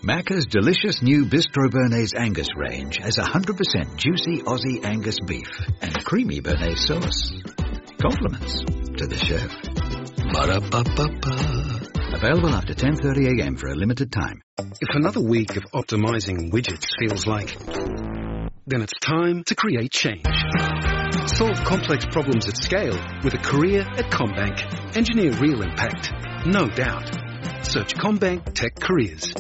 Macca's delicious new Bistro Bernays Angus range has 100% juicy Aussie Angus beef and creamy Bernays sauce. Compliments to the chef. Ba-da-ba-ba-ba. Available after 10:30 a.m. for a limited time. If another week of optimizing widgets feels like, then it's time to create change. Solve complex problems at scale with a career at CommBank. Engineer real impact, no doubt. Search CommBank Tech Careers.